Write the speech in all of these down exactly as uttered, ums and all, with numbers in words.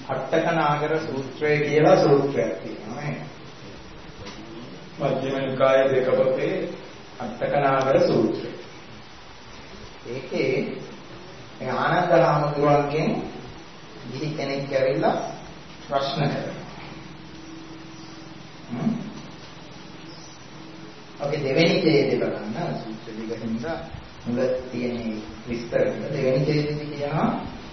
අට්ඨකනාගර සූත්‍රය කියලා සූත්‍රයක් තියෙනවා නේ. මජ්ක්‍ධිම නිකායේ දෙක පොතේ අට්ඨකනාගර සූත්‍රය. ඒකේ මේ ආනන්ද රාමතුරුන්ගෙන් ගිහි කෙනෙක් ඇවිල්ලා ප්‍රශ්න කරනවා. හ්ම්. අපි දෙවෙනි ඡේදය බලන්න සූත්‍ර දෙකකින්ද මුල තියෙන විස්තර දෙවෙනි ඡේදෙදි කියනවා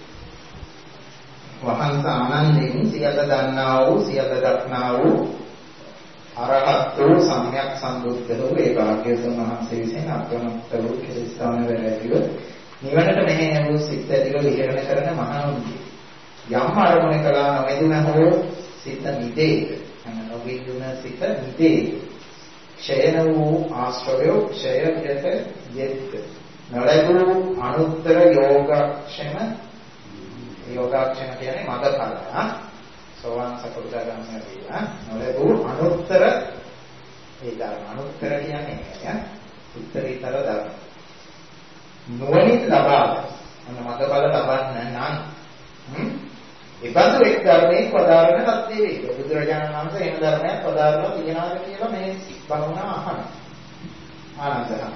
වහන්ස ආනන්දයෙන් සියල්ල දන්නා වූ සියල්ල දක්නා වූ අරහත් වූ සම්්‍යක් සම්බුද්ධ වූ ඒ භාග්‍යවතුන් වහන්සේ විසින් අප්‍රමත්ත වූ කෙලෙස්තාන වැරැදිව නිවනට මෙහෙය වූ සිත් ඇතිව විහරණ කරන මහණුන්ගේ යම් අරමුණ කළා නොවැදුන හෝ සිත නිදේද අන නොවිදුන සිත නිදේද ක්ෂයන වූ ආශ්‍රවය ක්ෂයයට යෙත් නොලැබූ අනුත්තර යෝගක්ෂම යෝගාක්ෂණ කියන්නේ මඟ ඵලය. සෝවාන් සකෘදාගාමී වේලා නොලැබූ අනුත්තර ඒ ධර්ම අනුත්තර කියන්නේ නේද? උත්තරීතර ධර්ම. නොනිත ලබා අන්න මඟ ඵල ලබන්න නම් හ්ම් ඒබඳු එක් ධර්මයක් පදාරණ තත්ත්වේ වේ. බුදුරජාණන් වහන්සේ එන ධර්මයක් පදාරලා තියනවාද කියලා මේ බමුණ අහන. ආනන්දහම.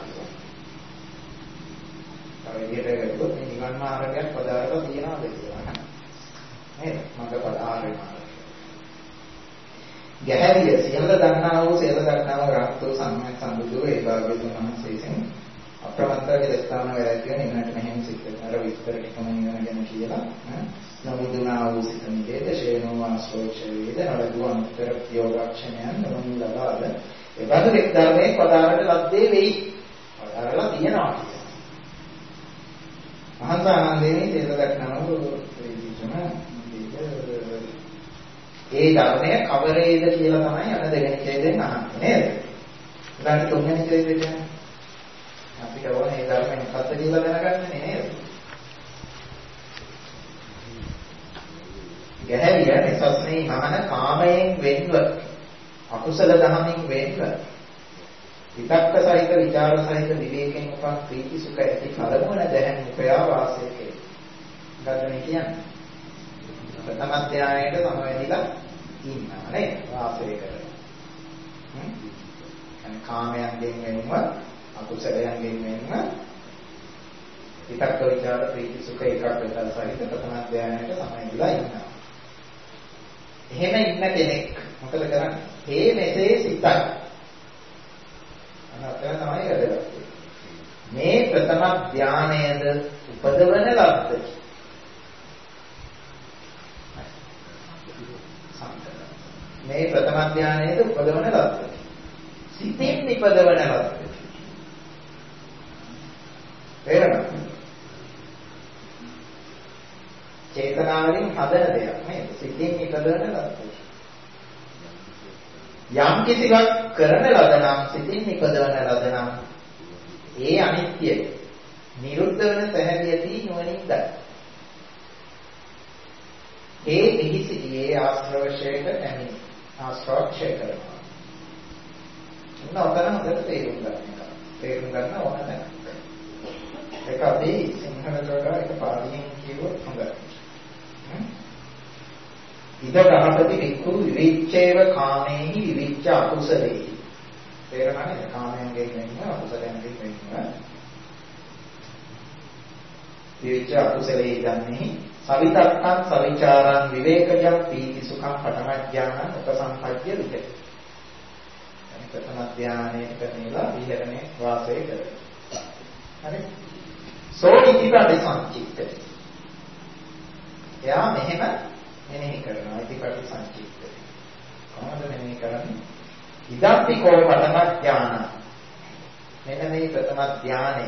විදියට ගත්තොත් මේ නිවන් මාර්ගයක් පදාරලා තියනවාද කියලා අහන. නේද? මඟ පදාරේ මාර්ගය. ගැහැරිය සියල්ල දන්නා වූ සියල්ල දන්නා වූ රහතෝ සම්‍යක් සම්බුදු ඒ භාග්‍යවතුන් වහන්සේගෙන් අප්‍රමත්තගේ ස්ථාන වැරැද්දිය නිවනට මෙහෙම සිද්ධ අර විස්තර ටිකම නිවන ගැන කියලා නමුදුනා වූ සිත නිදේද ශේනෝ වාසෝක්ෂ වේද නලදු අන්තර යෝගාක්ෂණයන් නොමි ලබාද ඒ බඳු එක් ධර්මයේ පදාරට ලද්දේ වෙයි. පදාරලා තියනවා කියන්නේ. මහන්ස ආනන්දේනි සියල්ල දක්නා වූ ඒ ධර්මය කවරේද කියලා තමයි අර දෙවෙනි ඡේදයෙන් අහන්නේ නේද? ඊළඟ තුන්වෙනි ඡේදෙට අපිට ඕනේ ඒ ධර්මය මොකක්ද කියලා දැනගන්න නේද? ගැහැරිය එසස්නේ මහාන කාමයෙන් වෙන්ව අකුසල දහමින් වෙන්ව විතක්ක සහිත විචාර සහිත විවේකයෙන් උපන් ප්‍රීති සුඛ ඇති කලමුණ දැහැන් උපයා වාසය කෙරේ. ගන්න කියන්නේ ප්‍රථම ධානයේට සමවැදිලා ඉන්නවා නේද? වාසය කරනවා. හ්ම්. يعني කාමයන්ගෙන් වෙනව අකුසලයන්ගෙන් වෙනව විතක්ක විචාර ප්‍රීති සුඛ ඒකාග්‍රතාව සහිත ප්‍රථම ධානයේට සමවැදිලා ඉන්නවා. එහෙම ඉන්න කෙනෙක් මොකද කරන්නේ? මේ මෙසේ සිතයි. අනතර තමයි වැදගත්. මේ ප්‍රථම ධානයේද උපදවන ලද්දේ මේ ප්‍රථම ධානයේද උපදවන ලද්ද. සිතෙන් නිපදවන ලද්ද. තේරෙනවද? චේතනාවෙන් හදන දෙයක් නේද? සිතෙන් නිපදවන ලද්ද. යම් කිසිවක් කරන ලද නම් සිතින් නිපදවන ලද නම් ඒ අනිත්‍යයි. නිරුද්ධ වෙන පැහැදිලිදී නුවණින්දයි. ඒ එහි සිටියේ ආශ්‍රවශේක නැමි ආශ්‍රවක්ෂය කරනවා. නෝතන හොඳට තේරුම් ගන්න. තේරුම් ගන්න ඕන නැහැ. ඒක අපි සිංහලට වඩා එක පාලියෙන් කියවොත් හොඳයි. ඉද ගහපති වික්ඛු විවිච්ඡේව කාමේහි විවිච්ඡ අකුසලේහි. තේරෙනවද? කාමයෙන් වෙන්න අකුසලයෙන් වෙන්න. විවිච්ඡ අකුසලේහි ගන්නේ සවිතක්කං සවිචාරං විවේකජං පීති සුඛං පඨමඥානං උපසම්පජ්ජ විද. يعني ප්‍රථම ධානයේ කරේලා විහෙරණේ වාසය කරේ. හරි? සෝනිතිපටි සංචිත්ත. එයා මෙහෙම මෙනෙහි කරනවා ඉතිපටි සංචිත්ත. කොහොමද මෙනෙහි කරන්නේ? ඉදප්පි කෝ පඨමඥාන. මෙන්න මේ ප්‍රථම ධානය.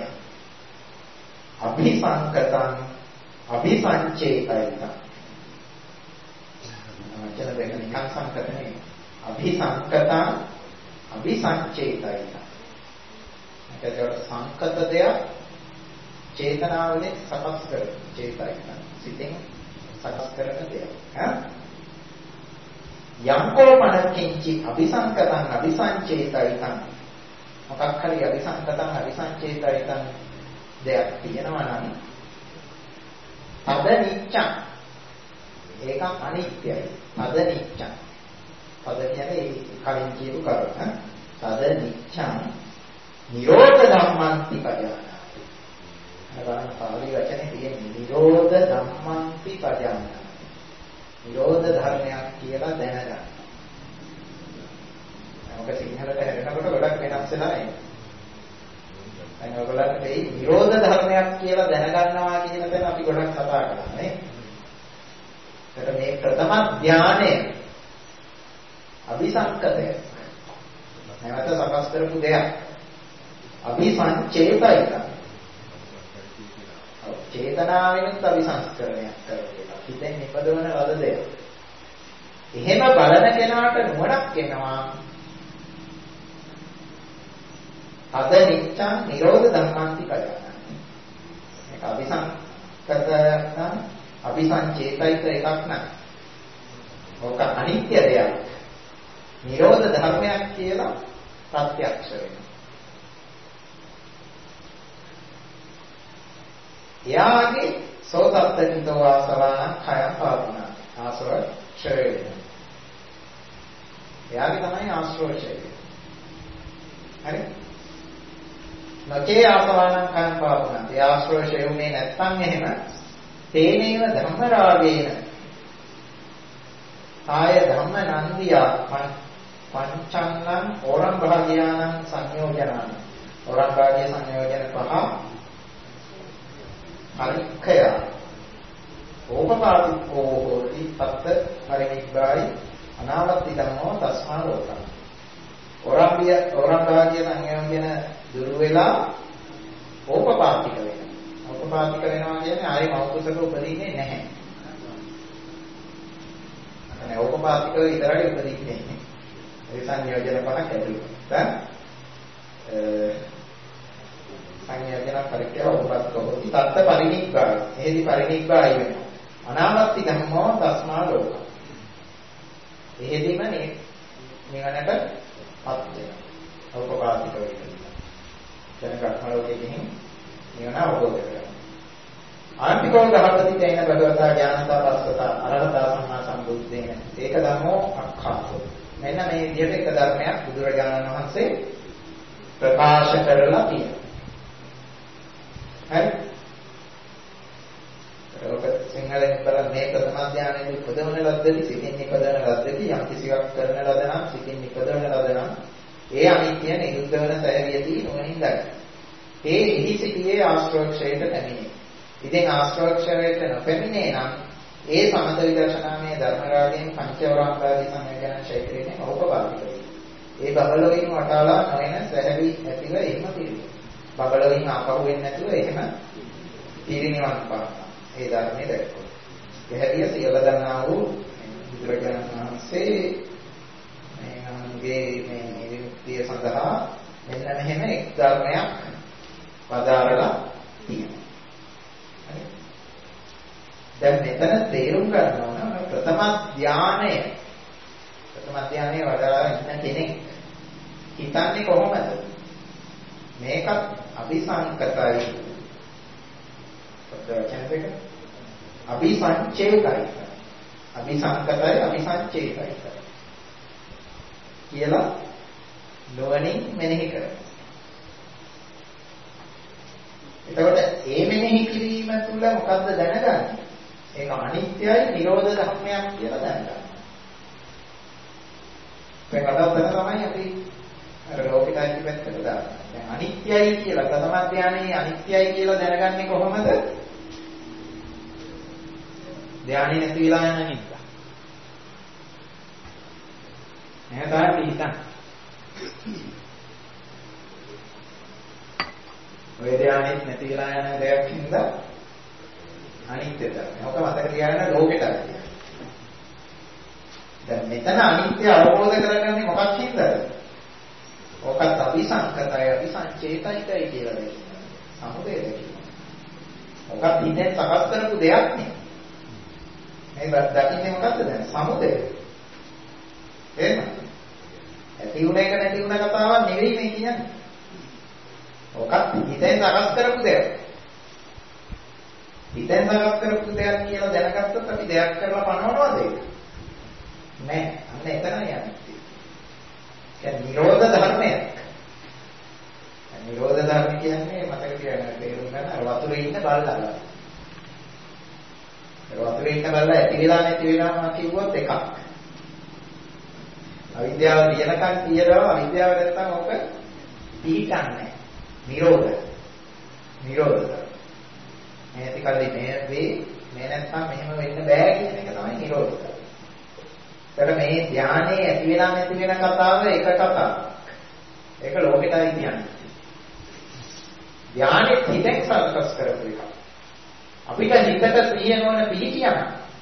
අභිසංකතං අභිසංචේතයිත. වචන දෙක නිකන් සංකතනේ. අභිසංකතං අභිසංචේතයිත. ඒකට සංකත දෙය චේතනාවලින් සකස් කරන චේතයිත. සිතෙන් සකස් කරන දෙයක්. ඈ යම්කෝ මනකින්චි අபிසංකතං අபிසංචේතයිතං මොකක් හරි අபிසංකතං අபிසංචේතයිතං දෙයක් තියෙනවා නම් අද නිච්චං ඒක අනිත්‍යයි. තද නිච්ඡං. තද කියන්නේ කලින් කියපු කරුණ. තද නිච්ඡං නිරෝධ ධම්මන්ති පජානාති. අරගෙන පාළි වචනේ තියෙන නිරෝධ ධම්මන්ති පජානාති. නිරෝධ ධර්මයක් කියලා දැනගන්න. මොකද සිංහලට හැරෙනකොට ගොඩක් වෙනස් වෙලා එන්නේ. අන්න ඔයගොල්ලන්ට මේ නිරෝධ ධර්මයක් කියලා දැනගන්නවා කියන තැන අපි ගොඩක් කතා කරා නේ. ඒකට මේ ප්‍රථම ධානය අபிසංකතය. නැවත සකස් කරපු දෙයක්. අபிසංචේතයික. චේතනාවෙන් අபிසංස්කරණයක් කරනවා. හිතෙන් නිපදවන ලද දෙයක්. එහෙම බලන කෙනාට නුවණක් එනවා. අද නිච්ඡං නිරෝධ ධම්මන්ති පජානාති. මේක අபிසංකත නම් අபிසංචේතයික එකක් නෑ. ඔක අනිත්‍ය දෙයක්. නිරෝධ ධර්මයක් කියලා ප්‍රත්‍යක්ෂ වෙනවා. යාගේ සෝතත්තකිතෝ ආසවාන khය පාපුණා. ආසව ක්ෂය වෙනවා. යාගේ තමයි ආශ්‍රව ක්ෂය වෙන්නේ. හරි? නකේ ආසවාන khය පාපුණා. ඒ ආශ්‍රව ක්ෂය වෙන්නේ නැත්නම් එහෙම තේනේව ධම්ම රාගේන කාය ධම්ම නන්දියා පංචංගං ඕරම් භාගයානං සංයෝජනාන ඕරම් භාගය සංයෝජන පහ පරික්ඛය ඕපපාතිකෝ හෝති තත් පරිනිබ්බායි අනාවත්ති ධම්මෝ තස්මා ලෝකං ඕරම් භාගය ඕරම් භාගය සංයෝජන දුරු වෙලා ඕපපාතික වෙනවා. ඕපපාතික වෙනවා කියන්නේ ආයේ මෞතුසක උපදින්නේ නැහැ. අනේ ඕපපාතික විතරයි උපදින්නේ. ඒ සංයෝජන පහක් ඇතුළේ. දැන් සංයෝජන පරික්ඛය ඕපපාතික හොති තත්ත පරිනිබ්බාය. එහෙදි පරිනිබ්බාය වෙනවා. අනාවත්ති ධම්මෝ තස්මා ලෝකං. එහෙදිම නේ නිවනටපත් වෙනවා. ඕපපාතික වෙනවා. දැන් කර්මලෝකයෙන් නිවන අවබෝධ කරගන්න. ආන්තිකෝ ගහපති තේන භගවතා ඥානතා පස්සතා අරහතා සම්මා සම්බුද්දේන ඒක ධම්මෝ අක්ඛාතෝ. මෙන්න මේ විදිහට එක ධර්මයක් බුදුරජාණන් වහන්සේ ප්‍රකාශ කරලා තියෙනවා. හරි? ඒක සිංහලෙන් බලන මේ ප්‍රථම ධානයේ උපදවන ලද්දේ සිතින් නිපදවන ලද්දේ යම් කිසිවක් කරන ලද නම් සිතින් නිපදවන ලද නම් ඒ අනිත්‍ය නිරුද්ධ වන සැහැවියදී නොනින් දැක. ඒ එහි සිටියේ ආශ්‍රවක්ෂයට පැමිණේ. ඉතින් ආශ්‍රවක්ෂයට නොපැමිණේ නම් ඒ සමත විදර්ශනාමය ධර්ම රාගයෙන් පංචවරාන්තාදී සංයෝජන ක්ෂේත්‍රයේ ඕපපාතික වේ. ඒ බබලවලින් වටාලා නොයන සැහැවි ඇතිව එහෙම පිළිවෙල. බබලවලින් ආපහු වෙන්නේ නැතුව එහෙම පිරිනිවන් පානවා. ඒ ධර්මයේ දැක්කොත්. එහැදිය සියල දන්නා වූ බුදුරජාණන් වහන්සේ මේ මේ විමුක්තිය සඳහා මෙන්න මෙහෙම එක් ධර්මයක් වදාරලා තියෙනවා. හරි. දැන් මෙතන තේරුම් ගන්න ඕන ප්‍රථම ධානය. ප්‍රථම ධානයේ වදාරලා ඉන්න කෙනෙක් හිතන්නේ කොහොමද? මේකත් අபிසංකතයි. වචන දෙක අபிසංචේතයි. අபிසංකතයි අபிසංචේතයි. කියලා නොවනින් මෙනෙහි කරනවා. එතකොට ඒ මෙනෙහි කිරීම තුළ මොකද්ද දැනගන්නේ? ඒක අනිත්‍යයි නිරෝධ ධර්මයක් කියලා දැනගන්න. මේ කතාව තමයි අපි අර ලෝකිතයි පැත්තට දාන්නේ. දැන් අනිත්‍යයි කියලා ප්‍රථම ධානයේ අනිත්‍යයි කියලා දැනගන්නේ කොහොමද? ධානය නැති වෙලා යන නිසා. නෑ තාම හිතන්න. ඔය ධානයෙත් නැති වෙලා යන දෙයක් හින්දා අනිත්‍යද. ඔක මතක තියාගන්න ලෝකෙට. දැන් මෙතන අනිත්‍ය අවබෝධ කරගන්නේ මොකක් හින්දාද? ඔකත් අபிසංකතය අபிසංචේතයිතයි කියලා දෙනවා. සමුදේ දෙනවා. ඔකත් ඉන්නේ සකස් කරපු දෙයක් නේ. මේ දකින්නේ මොකද්ද දැන්? සමුදේ. එහෙම. ඇති උන එක නැති උන කතාවක් නෙවෙයි මේ කියන්නේ. ඔකත් හිතෙන් සකස් කරපු දෙයක්. හිතෙන් සකස් කරපු දෙයක් කියලා දැනගත්තොත් අපි දෙයක් කරලා පනවනවද ඒක? නෑ. අන්න එතනයි අනිත්‍ය. ඒ නිරෝධ ධර්මයක්. නිරෝධ ධර්ම කියන්නේ මතක තියාගන්න තේරුම් ගන්න වතුරේ ඉන්න බල්ලා. ඒ වතුරේ ඉන්න බල්ලා ඇති වෙලා නැති වෙනවා කිව්වොත් එකක්. අවිද්‍යාව දිනකන් කියනවා අවිද්‍යාව නැත්තම් ඔක පිටින්නේ. නිරෝධ. නිරෝධ. මේ ඇතිකල්ලි මේ වේ මේ නැත්තම් මෙහෙම වෙන්න බෑ කියන එක තමයි නිරෝධ. ඒකට මේ ධානයේ ඇති වෙලා නැති වෙන කතාව එක කතාවක්. ඒක ලෝකෙටයි කියන්නේ. ධානයේ හිතෙන් සකස් කරපු එක. අපිට හිතට තියෙන ඕන පිළිකියන.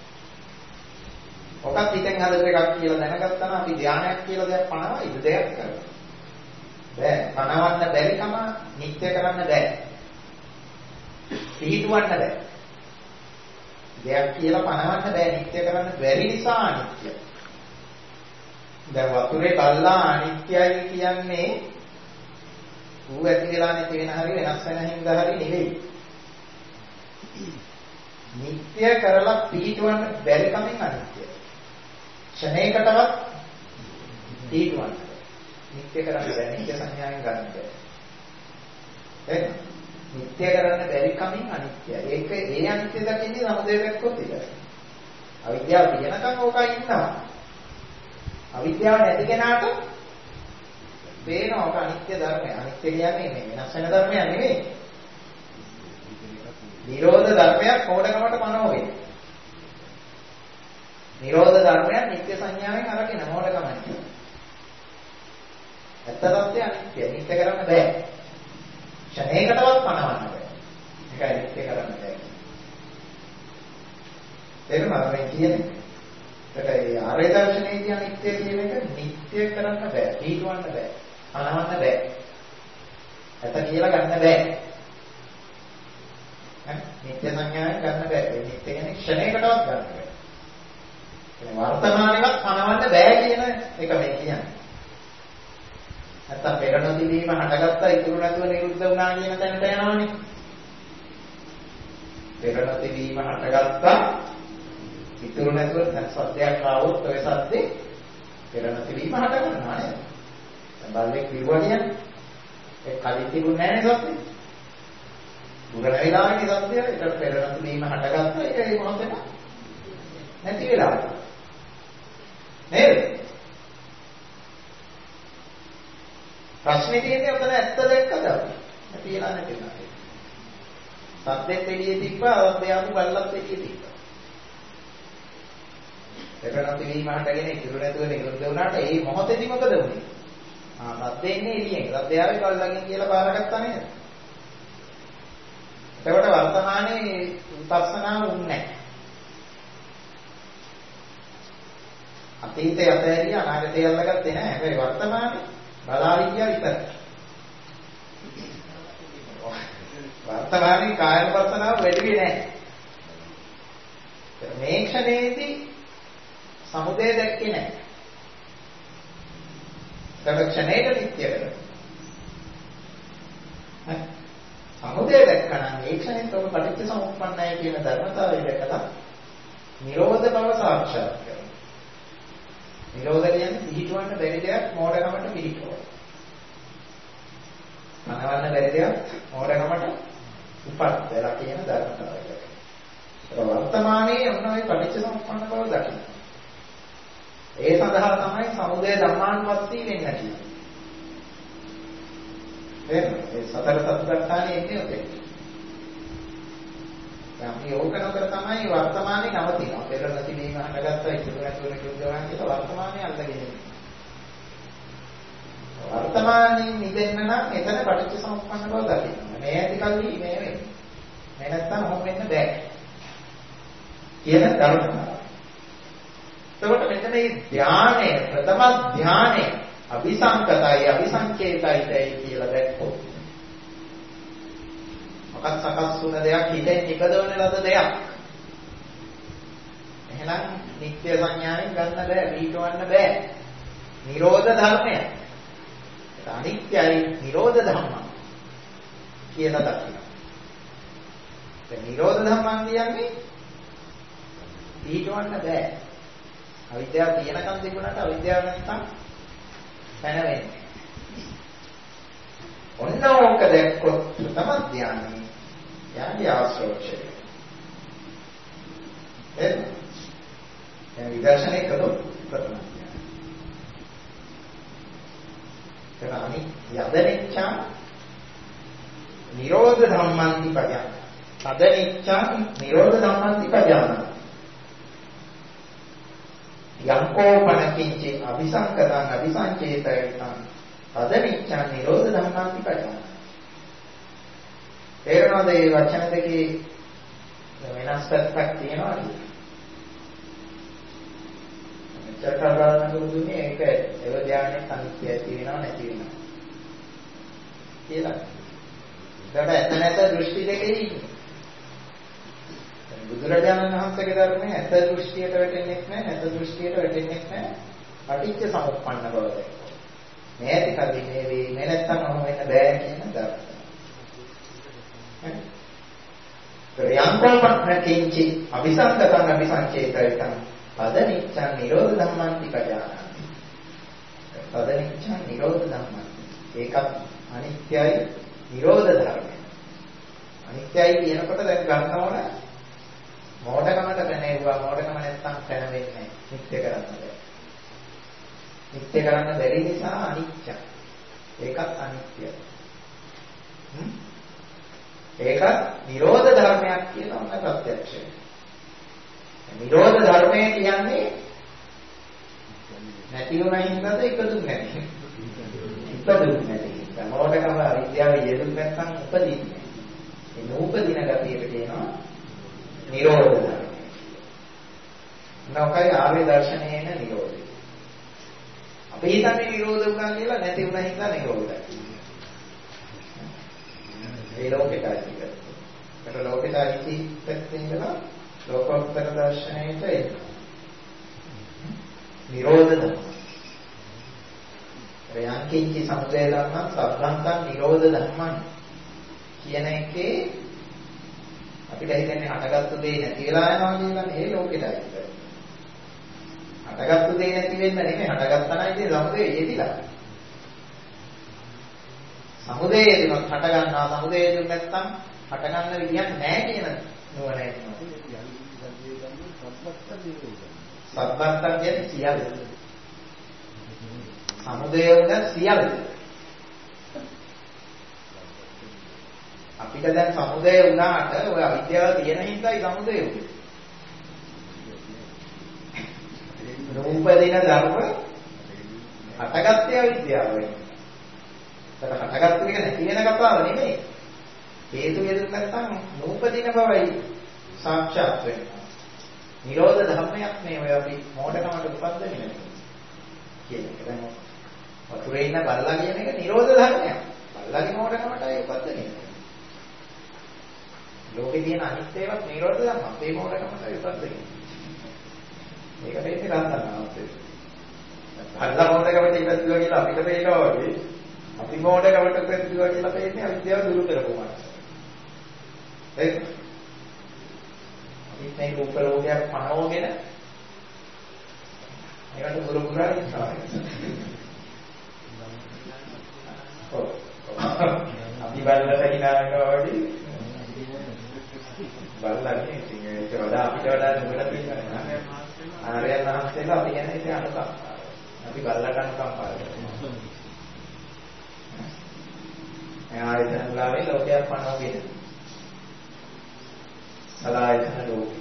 ඔකත් හිතෙන් හදපු එකක් කියලා දැනගත්තා නම් අපි ධානයක් කියලා දෙයක් පනවයිද දෙයක් කරනවා. බෑ. පනවන්න බැරි කම නිත්‍ය කරන්න බෑ. පිළිතුවන්න බෑ. දෙයක් කියලා පනවන්න බෑ නිත්‍ය කරන්න බැරි නිසා අනිත්‍යයි. දැන් වතුරේ බල්ලා අනිත්‍යයි කියන්නේ ඌ ඇති වෙලා නැති වෙන හැරි වෙනස් වෙන හින්දා හරි නෙවෙයි. නිත්‍ය කරලා පිළිතුවන්න බැරි කමෙන් අනිත්‍යයි. ක්ෂණයකටවත් පිළිතුවන්න. නිත්‍ය කරන්න බැහැ. නිත්‍ය සංඥාවෙන් ගන්න බැහැ. එහෙනම් නිත්‍ය කරන්න බැරි කමින් අනිත්‍යයි. ඒක ඒ අනිත්‍ය දකින්නේ සමුදය දැක්කොත් විතරයි. අවිද්‍යාව තියෙනකන් ඕක ඉන්නවා. අවිද්‍යාව නැති කෙනාට පේනවා ඕක අනිත්‍ය ධර්මය. අනිත්‍ය කියන්නේ මේ වෙනස් වෙන ධර්මයක් නෙවෙයි. නිරෝධ ධර්මයක් මොඩකමට පනවන්නේ. නිරෝධ ධර්මයක් නිත්‍ය සංඥාවෙන් අරගෙන මොඩකමයි. ඇත්ත තත්ත්වය අනිත්‍ය. නිත්‍ය කරන්න බෑ. ක්ෂණයකටවත් පනවන්න බෑ. ඒකයි නිත්‍ය කරන්න බෑ. ඒක මම කියන්නේ. ඒකයි ආර්ය දර්ශනයේදී අනිත්‍ය කියන එක නිත්‍ය කරන්න බෑ. පිටවන්න බෑ. පනවන්න බෑ. ඇත්ත කියලා ගන්න බෑ. ඈ නිත්‍ය සංඥාවෙන් ගන්න බෑ. ඒ නිත්‍ය කියන්නේ ක්ෂණයකටවත් ගන්න බෑ. ඒ වර්තමානෙවත් පනවන්න බෑ කියන එක මේ කියන්නේ. නැත්තම් පෙර නොතිබීම හටගත්තා ඉතුරු නැතුව නිරුද්ධ වුණා කියන තැනට යනවනේ. පෙර නොතිබීම හටගත්තා ඉතුරු නැතුව දැන් සත්‍යයක් ආවොත් ඔය සත්‍යේ පෙර නොතිබීම හට ගන්නවා නේද? දැන් බල්ලෙක් කිව්වා කියන්නේ ඒ කලින් තිබුණේ නැහැ නේ සත්‍යේ. දුරන වෙලාවේ සත්‍යය ඒක පෙර නොතිබීම හටගත්තා ඒක ඒ මොහොතේම නැති වෙලා. නේද? ප්‍රශ්නේ තියෙන්නේ ඔතන ඇත්ත දැක්කද අපි? නැතිලා නැතිලා. සත්‍යෙත් එළියේ තිබ්බා, අවබෝධයම බල්ලත් එළියේ තිබ්බා. එතනත් වීම හටගෙන ඉතුරු නැතුව නිරුද්ධ වුණාට ඒ මොහොතේදී මොකද වුනේ? ආ සත්‍යෙ ඉන්නේ එළියෙන්. සත්‍යාවේ කල්ලාගෙන් කියලා බාරගත්තා නේද? එතකොට වර්තමානයේ විපස්සනා වුන්නේ නැහැ. අතීතය අතහැරිය අනාගතය අල්ලගත්තේ නැහැ. හැබැයි වර්තමානයේ බලාවිද්‍යාව විතරයි. වර්තමානයේ කායපස්සනාව වැඩි වෙන්නේ නැහැ. මේ ක්ෂණයේදී සමුදය දැක්කේ නැහැ. ඒක ක්ෂණයට නිත්‍ය කරනවා. සමුදය දැක්කනම් මේ ක්ෂණයෙන් තව පටිච්ච සමුප්පන්නය කියන ධර්මතාවය දැකලා නිරෝධ බව සාක්ෂාත් කරනවා. නිරෝධ කියන්නේ පිළිටවන්න බැරි දෙයක් මෝඩකමට පිළිටවන. මනවන්න බැරි දෙයක් මෝඩකමට උපත් වෙලා කියන ධර්මතාවය. ඒක වර්තමානයේ ඔන්න ඔය පටිච්චසමුප්පන්න බව දකින්න. ඒ සඳහා තමයි සමුදය ධම්මානුපස්සී වෙන්නේ කියන්නේ. එහෙනම් ඒ සතර සතිපට්ඨානෙ එන්නේ ඔතේ. අපි ඕක නතර තමයි වර්තමානයේ නවතිනවා. පෙර නැතිවීම හටගත්තා ඉතුරු නැතුව නිරුද්ධවන කියලා වර්තමානයේ අල්ලගෙන ඉන්නේ. වර්තමානයේ නිදෙන්න නම් එතන පටිච්චසමුප්පන්න බව දකින්න. මේ ඇති කල්ලි මේ වෙන්නේ. මේ නැත්තම් මොහොම වෙන්න බෑ. කියන ධර්මතාවය. එතකොට මෙතන මේ ධානය ප්‍රථම ධානය අபிසංකතයි අபிසංකේතයි කියලා දැක්කොත් මොකක් සකස් වුණ දෙයක් හිතෙන් නිපදවන ලද දෙයක්. එහෙනම් නිත්‍ය සංඥාවෙන් ගන්න බෑ, පිටවන්න බෑ. නිරෝධ ධර්මය. ඒක අනිත්‍යයි නිරෝධ ධර්ම කියලා දකින්න. ඒ නිරෝධ ධම්මං කියන්නේ ඊටවන්න බෑ. අවිද්‍යාව තියෙනකම් තිබුණාට අවිද්‍යාව නැත්තම් පැන වෙන්නේ. ඔන්න ඕක දැක්කොත් තමයි ධානය. යාගේ ආශ්‍රෝක්ෂය. එහෙනම් දැන් විදර්ශනය කළොත් ප්‍රථම ධානය. එතනනි යදනිච්ඡා නිරෝධ ධම්මන්ති පජාන. යදනිච්ඡා නිරෝධ ධම්මන්ති පජාන. යංකෝපනකින්ච අபிසංකතං අபிසංචේතයං පදනිච්ඡා නිරෝධ ධම්මාන්ති පජාන. තේරෙනවද මේ වචන දෙකේ වෙනස් පැත්තක් තියෙනවද? මෙච්චර කරගන්න දුන්නේ ඒක ඒව ධානයේ අනිත්‍යය තියෙනව නැති වෙනව කියලා. ඒකට ඇත නැත දෘෂ්ටි දෙකේ ඉන්නේ. බුදුරජාණන් වහන්සේගේ ධර්මයේ ඇත දෘෂ්ටියට වැටෙන්නේ නැහැ, නැත දෘෂ්ටියට වැටෙන්නේ නැහැ. පටිච්ච සමුප්පන්න බව දැක්කෝ. මේ ඇති කල්ලි මේ වේ මේ නැත්තම් ඔහොම වෙන්න බෑ කියන ධර්මය. ප්‍රයංකෝපන්නකින්චි අபிසංකතං අபிසංචේතයං පදනිච්ඡං නිරෝධ ධම්මන්ති පජානාති. පදනිච්ඡං නිරෝධ ධම්මන්ති. ඒකත් අනිත්‍යයි නිරෝධ ධර්මයි. අනිත්‍යයි කියනකොට දැන් ගන්න ඕන මෝඩකමට දැනෙවුවා මෝඩකම නැත්තම් දැන වෙන්නේ නිත්‍ය කරන්න බෑ. නිත්‍ය කරන්න බැරි නිසා අනිත්‍ය. ඒකත් අනිත්‍යයි. හ්ම් ඒකත් නිරෝධ ධර්මයක් කියලා ඔන්න ප්‍රත්‍යක්ෂය. නිරෝධ ධර්මය කියන්නේ නැති වුණා හින්දාද එකතු නැති. ඉපදුනේ නැති. මෝඩකම අවිද්‍යාව යෙදුනේ නැත්නම් උපදින්නේ. ඒ නූපදින ගතියට කියනවා නිරෝධ ධර්මය. නෝකයි ආර්ය දර්ශනයේන නිරෝධය. අපි හිතන්නේ නිරෝධ වුණා කියලා නැති වුණා හින්දා නිරෝධයි. ඒ ලෝකෙට ඇතිද? ඒකට ලෝකෙට ඇති පැත්තෙන් ඉඳලා ලෝකෝත්තර දර්ශනයට එනවා. නිරෝධ ධර්ම. රයන්කින්චි සමුදය ධර්ම සබ්බන්තං නිරෝධ ධර්මං කියන එකේ අපිට හිතන්නේ හටගත්තු දේ නැති වෙලා යනවා කියලා නේ ලෝකෙට ඇතිද? හටගත්තු දේ නැති වෙන්න නෙමෙයි හටගත්තා නම් ඉතින් සමුදය යෙදිලා. සමුදය යෙදුනොත් හට ගන්නවා සමුදය යෙදුනේ නැත්නම් හට ගන්න විදියක් නැහැ කියන නුවණ එනවා. සබ්බත්තම් කියන්නේ සියල්ල. සමුදය උන සියල්ල. අපිට දැන් සමුදය වුණාට ඔය අවිද්‍යාව තියෙන හින්දායි සමුදය උනේ. නූපදින ධර්ම හටගත්තේ අවිද්‍යාවෙන්. ඒක හටගත්තු එක නැති වෙන කතාව නෙමෙයි. හේතු හේතු නැත්නම් නූපදින බවයි සාක්ෂාත් වෙනවා. නිරෝධ ධර්මයක් නේ ඔය අපි මොඩකමට උපද්දන්නේ නැහැ. කියන එක දැන් වතුරේ ඉන්න බල්ලා කියන එක නිරෝධ ධර්මයක්. බල්ලාගේ මොඩකමටයි උපද්දන්නේ. ලෝකේ තියෙන අනිත් ඒවාත් නිරෝධ ධර්ම. අපේ මොඩකමටයි උපද්දන්නේ. මේක දෙන්නේ රහතන්වහන්සේ. බල්ලා මොඩකමට ඉපදුවා කියලා අපිට පේනවා වගේ අපි මොඩකමට ඉපදුවා කියලා පේන්නේ අවිද්‍යාව දුරු කරපුවා. ඒක මේ රූප ලෝකයක් පනවගෙන ඒකට ගුරු ගුරා ඉන්නවා. ඔව්. අපි බලලා හිනානවා වගේ බලන්නේ ඉතින් ඒක වඩා අපිට වඩා නුවණ තියෙනවා. ආර්යයන් වහන්සේලා අපි කියන්නේ ඒක අනුකම්පාව. අපි බලලා අනුකම්පාව කරනවා. ඒ ආයතනලාවේ ලෝකයක් පනවගෙන සලායතන ලෝකේ.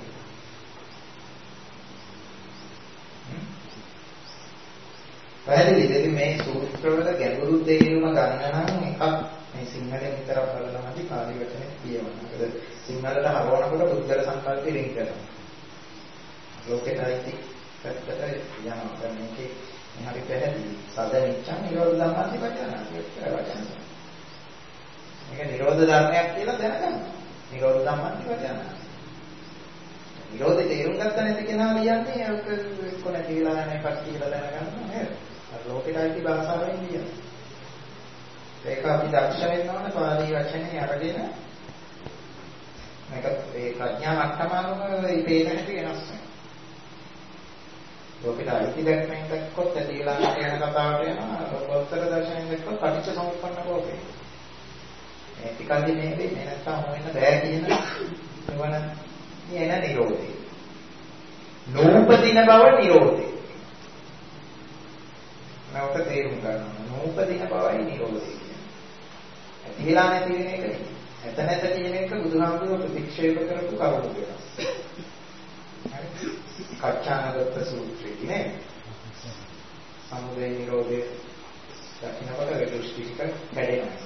පැහැදිලිද? මේ සූත්‍රවල ගැඹුරු තේරුම ගන්න නම් එකක් මේ සිංහලෙන් විතරක් බලලා නැති පාලි වචනේ කියවන්න. මොකද සිංහලට හරවනකොට බුද්ධල සංකල්පي ලින්ක් කරනවා. ලෝකෙටයි පැත්තට යනවා. දැන් මේකේ හරි පැහැදිලි. සදනිච්ඡන් නිරෝධ ධම්මati වචන. ඒක වචන. මේක නිරෝධ ධර්මයක් කියලා දැනගන්න. නිරෝධ ධම්මati වචන. නිරෝධේ තේරුම් ගත්ත නැති කෙනා ලියන්නේ ඒක එක්ක නැති වෙලා නැහැ පස් කියලා දැනගන්නවා නේද? අර ලෝකෙටයි භාෂාවෙන් ලියන්නේ. ඒක අපි දක්ෂ වෙන්න ඕන පාලි වචනේ අරගෙන මේක ඒ ප්‍රඥා මට්ටමම මේ පේන හැටි වෙනස් වෙනවා. ලෝකෙට අයිති දැක්මෙන් දැක්කොත් ඇතිලා කියන කතාවට යනවා. ලෝකෝත්තර දර්ශනයෙන් දැක්කොත් පටිච්ච සමුප්පන්න කෝපේ. මේ ටිකල්දී මේ වෙන්නේ නැත්තම් හොයන්න බෑ කියන නිවන කියන නිරෝධය. නූපදින බව නිරෝධය. නැවත තේරුම් ගන්නවා. නූපදින බවයි නිරෝධය කියන්නේ. ඇතිලා නැති වෙන එක නෙවෙයි. ඇත නැත කියන එක බුදුහාමුදුරුවෝ ප්‍රතික්ෂේප කරපු කරුණු වෙනස්. හරි. කච්චානගත සූත්‍රයේ නේ. සමුදය නිරෝධය දකින්නකොට ඒ දෘෂ්ටි ටික කැඩෙනවා.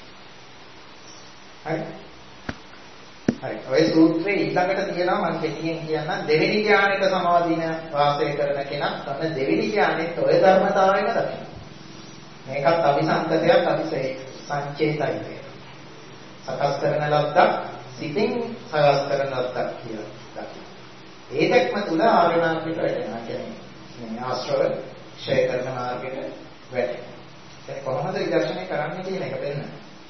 හරි. හරි. ඔය සූත්‍රයේ ඊළඟට තියෙනවා මම කෙටියෙන් කියන්නම් දෙවෙනි ඥානෙට සමාදීන වාසය කරන කෙනා තමයි දෙවෙනි ඥානෙත් ඔය ධර්මතාවයම දකින්න. මේකත් අபிසංකතයක් අபிසේ සංචේතයි. සකස් කරන ලද්දක් සිතින් සකස් කරන ලද්දක් කියලා දකින්න. ඒ දැක්ම තුල ආරණාන්විත වෙනවා කියන්නේ මේ ආශ්‍රව ක්ෂය කරන මාර්ගයට වැටෙනවා. ඒක කොහොමද විදර්ශනය කරන්නේ කියන එක දෙන්න.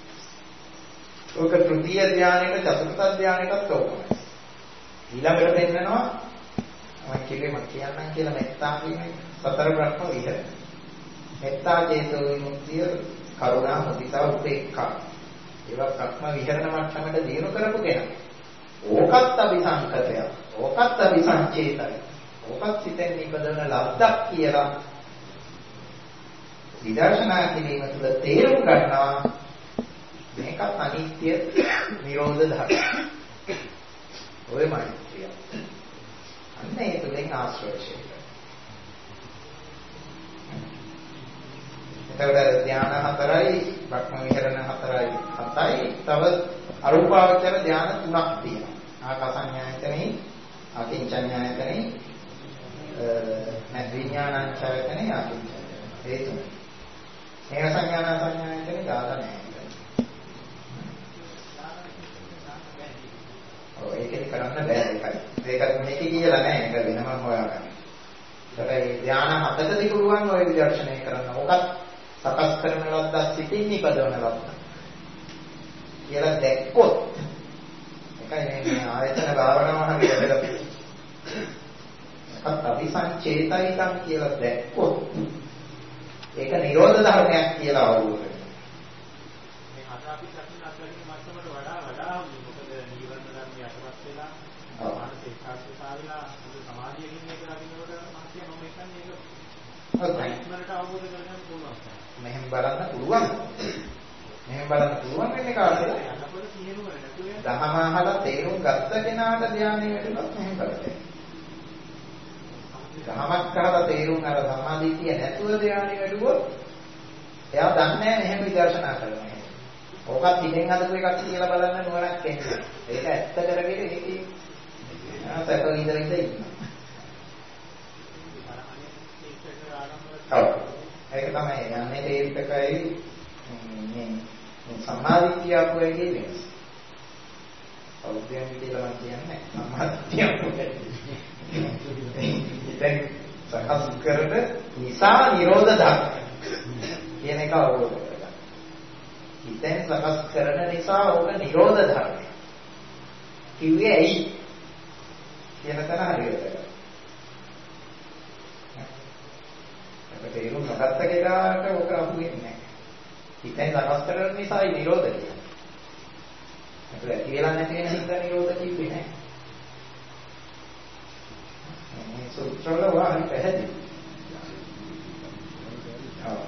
ඔක තෘතීය ධානයට චතුර්ථ ධානයටත් ඕකමයි. ඊළඟට දෙන්නනවා මම කිව්වේ මම කියන්නම් කියලා මෙත්තා කියන්නේ සතර බ්‍රහ්ම විහරණ. මෙත්තා චේතෝ විමුක්තිය කරුණා මුදිතා උපේක්ඛා. ඒවා බ්‍රහ්ම විහරණ මට්ටමට දියුණු කරපු කෙනා. ඕකත් අபிසංකතය. ඕකත් අபிසංචේතය. ඕකත් සිතෙන් නිපදවන ලද්දක් කියලා විදර්ශනා කිරීම තුළ තේරුම් ගන්නවා මේකත් අනිත්‍ය නිරෝධ ධර්ම. ඔය මෛත්‍රිය. අන්න ඒ තුලින් ආශ්‍රයශය. එතකොට ධ්‍යාන හතරයි, භක්ම විහරණ හතරයි, හතයි තව අරූපාවචර ධ්‍යාන තුනක් තියෙනවා. ආකාසඤ්ඤායතනෙයි, අකින්චඤ්ඤායතනෙයි, විඥානඤ්ඤායතනෙයි, අකින්චඤ්ඤායතනෙයි. ඒ තුන. මේ සංඥාන සංඥායතනෙ දාලා නැහැ. ඔය ඒකේ කරන්න බෑ ඒකයි. ඒකත් මේක කියලා නෑ ඒක වෙනම හොයාගන්න. ඒකයි ධානා හතකදී පුළුවන් ඔය විදර්ශනය කරන්න. ඕකත් සකස් කරන ලද්දක් සිටින් නිපදවන ලද්දක්. කියලා දැක්කොත් ඒකයි මේ ආයතන භාවනාව හරියට වැදගත්. ඒකත් අபிසංචේතයිකම් කියලා දැක්කොත් ඒක නිරෝධ ධර්මයක් කියලා අවබෝධ වෙනවා. මේ අද අපි දකින්න අත්දැකීම් මට්ටමට වඩා වඩා මොකද නිවන ධර්ම යටපත් වෙලා මානසික සාස්ත්‍රාවිලා සමාධියකින් මේක ලබනකොට මාත්‍ය මම කියන්නේ ඒක ප්‍රයිස්මරට අවබෝධ කරගන්න පුළුවන්. මෙහෙම බලන්න පුළුවන්. මෙහෙම බලන්න පුළුවන් වෙන්නේ කාටද? යනකොට තේරුම නැතුව දහම අහලා තේරුම් ගත්ත කෙනාට ධානයටවත් මෙහෙම බලන්න. දහමක් අහලා තේරුම් අර සමාධිය නැතුව ධානය වැඩුවොත් එයා දන්නේ නැහැ මෙහෙම විදර්ශනා කරනවා. ඕකත් ඉතින් හදපු එකක් කියලා බලන්න නුවණක් එන්නේ. ඒක ඇත්ත කරගෙන ඒකේ සැප විඳින ඉන්නවා. ඔව්. ඒක තමයි යන්නේ තේරිතකයි මේ සම්මාදිට්ඨිය අපුවේගේ වෙනස. අවුද්දයන් කියලා මම කියන්නේ සම්මාදිට්ඨිය අපුවේ. දැන් සකස් කරන නිසා නිරෝධ ධර්ම කියන එක අවබෝධ කරගන්න. හිතෙන් සකස් කරන නිසා ඕක නිරෝධ ධර්මයි. කිව්වේ ඇයි? කියන තැන හරියට ගන්න. අපිට තේරුම් නොගත්ත කෙනාට ඕක අහු වෙන්නේ නැහැ. හිතෙන් සකස් කරන නිසායි නිරෝධ කියන්නේ. අපිට ඇති වෙලා නැති වෙන හිත නිරෝධ කිව්වේ නැහැ. මේ සූත්‍රවල වහන් පැහැදිලි. ආ.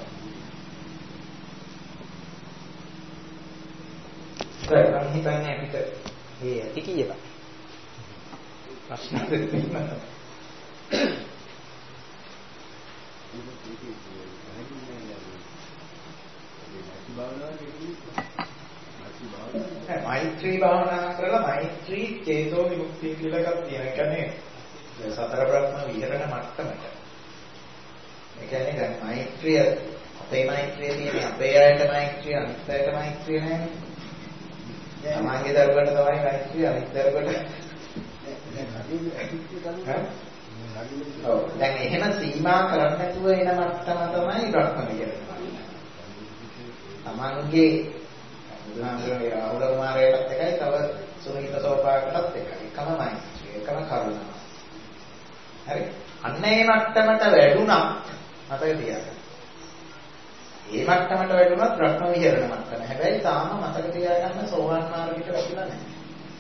දැන් මම හිතන්නේ අපිට මේ ඇති කියලා. ප්‍රශ්න දෙන්න. මෛත්‍රී භාවනා කරලා මෛත්‍රී චේතෝ විමුක්තිය කියලා එකක් තියෙනවා. ඒ කියන්නේ සතර බ්‍රහ්ම විහරණ මට්ටමට. ඒ කියන්නේ දැන් මෛත්‍රිය අපේ මෛත්‍රිය තියෙන්නේ අපේ අයට මෛත්‍රිය අනිත් අයට මෛත්‍රිය නැහැ. සමාජයේ දරුවන්ට තමයි මෛත්‍රිය අනිත් දරුවන්ට. ඔව් දැන් එහෙම සීමා කරන්නේ නැතුව එන මට්ටම තමයි බ්‍රහ්ම විහරණ. තමන්ගේ බුදුහාමුදුරනේ රාහුල කුමාරයාටත් එකයි තව සුනිත සෝපාකටත් එකයි. එකම මෛත්‍රිය, එකම කරුණාව. හරි. අන්න ඒ මට්ටමට වැඩුණා මතක තියාගන්න. ඒ මට්ටමට වැඩුණත් බ්‍රහ්ම විහරණ මට්ටම. හැබැයි තාම මතක තියාගන්න සෝවාන් මාර්ගයට වැටිලා නැහැ.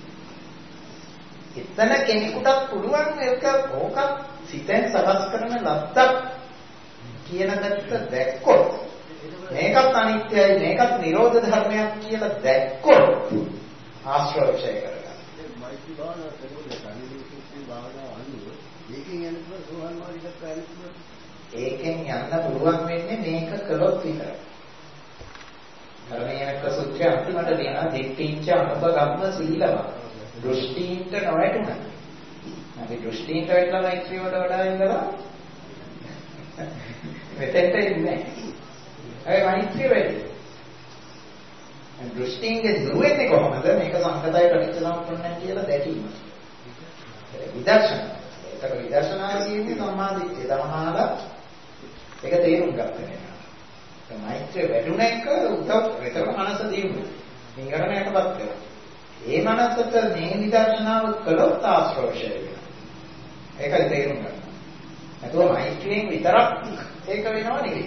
එතන කෙනෙකුටත් පුළුවන් ඒක ඕක සිතෙන් සකස් කරන ලද්දක් කියන දත්ත දැක්කොත් මේකත් අනිත්‍යයි මේකත් නිරෝධ ධර්මයක් කියලා දැක්කොත් ආශ්‍රවක්ෂය කරගන්න. මෛත්‍රී භාවනාව කරනකොට කණිවිඩකේ භාවනාව අනුව ඒකෙන් යනකොට සෝවාන් මාර්ගයට පැමිණෙනවා. ඒකෙන් යන්න පුළුවන් වෙන්නේ මේක කළොත් විතරයි. ධර්මයක සූත්‍රය අන්තිමට දෙනවා දිට්ඨිංච අනුපගම්ම සීලව. දෘෂ්ටීන්ට නොවැටුණා. අපි දෘෂ්ටීන්ට වැටලා මෛත්‍රිය වලට වඩා ඉඳලා මෙතෙන්ට ඉන්නේ. ඒ මෛත්‍රිය වැඩි. දෘෂ්ටීන්ගේ දුරෙන්නේ කොහොමද? මේක සංකතය පටිච්චසමුප්පන්නයි කියලා දැකීම. විදර්ශනා. ඒක විදර්ශනා කියන්නේ සම්මාදිට්ඨිය. ධර්මහාලා ඒක තේරුම් ගන්න වෙනවා. ඒ මෛත්‍රිය වැඩුණ එක උදව් විතර මනස දියුණු. නිගරණයටපත් වෙනවා. ඒ මනසට මේ විදර්ශනාව කළොත් ආශ්‍රවශය වෙනවා. ඒකයි තේරුම් ගන්න. නැතුව මෛත්‍රියෙන් විතරක් ඒක වෙනව නෙවෙයි.